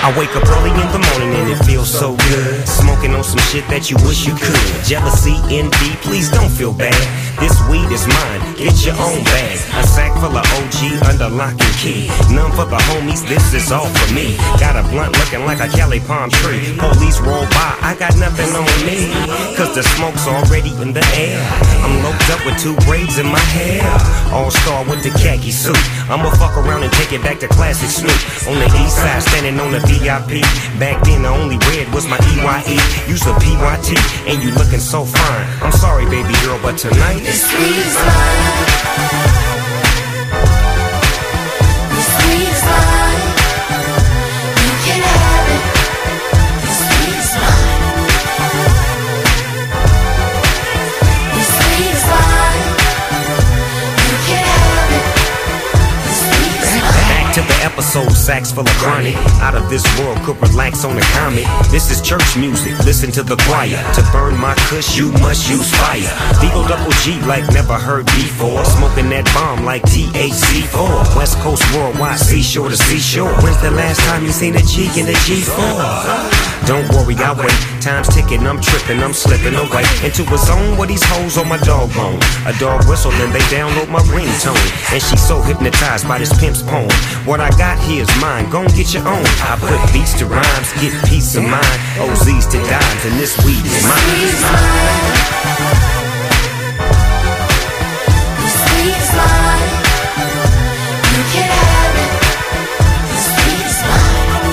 I wake up early in the morning and it feels so good. Smoking on some shit that you wish you could. Jealousy, envy, please don't feel bad. This weed is mine, get your own bag. A sack full of OG under lock and key. None for the homies, this is all for me. Got a blunt looking like a Cali palm tree. Police roll by, I got nothing on me, cause the smoke's already in the air. I'm loped up with 2 braids in my hair. All-star with the khaki suit. I'ma fuck around and take it back to classic Snoop. On the east side, standing on the VIP. Back then the only red was my EYE. Use a PYT, and you looking so fine. I'm sorry baby girl, but tonight this weed is mine. This weed is mine. You can have it. This weed is mine. This weed is mine. You can have it. This weed is mine. Back to the episode, sacks full of chronic. Out of this world, could relax on a comet. This is church music, listen to the choir. To burn my kush, you must use fire. Deagle double G like never heard before. Smoking that bomb like THC4. West Coast worldwide, seashore to seashore. When's the last time you seen a G in a G4? Don't worry, I'll wait. Time's ticking, I'm tripping, I'm slipping away into a zone where these hoes on my dog bone. A dog whistle, then they download my ringtone. And she's so hypnotized by this pimp's poem. What I got here is mine, gon' get your own. I put beats to rhymes, get peace of mind. OZs to dimes, and this weed is mine. This weed is mine. This weed is mine. You can have it. This weed is mine.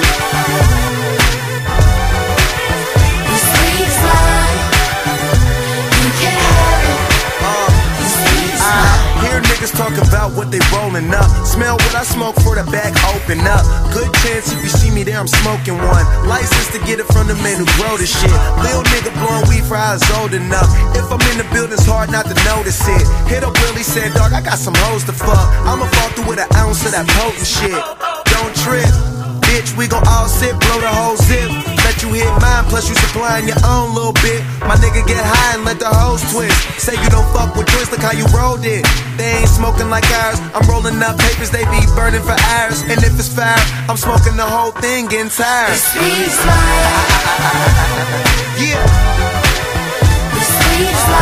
This weed is mine. You can have it. This weed is mine. Hear niggas talk about what they rolling up. Smell what I smoke for the bag open up. Good chance if you see me there, I'm smoking one. License to get it from the man who grow this shit. Lil nigga blowing weed for I was old enough. If I'm in the building, it's hard not to notice it. Hit up Willie, said, dog, I got some hoes to fuck. I'ma fall through with an ounce of that potent shit. Don't trip, bitch, we gon' all sit, blow the whole zip. Let you hit mine, plus you supplying your own little bit. My nigga get high and let the hoes twist. Say you don't fuck with twist, look how you rolled it. They ain't smoking like ours. I'm rolling up papers, they be burning for hours. And if it's fire, I'm smoking the whole thing, getting tired. This weed is mine. Yeah. This weed is mine.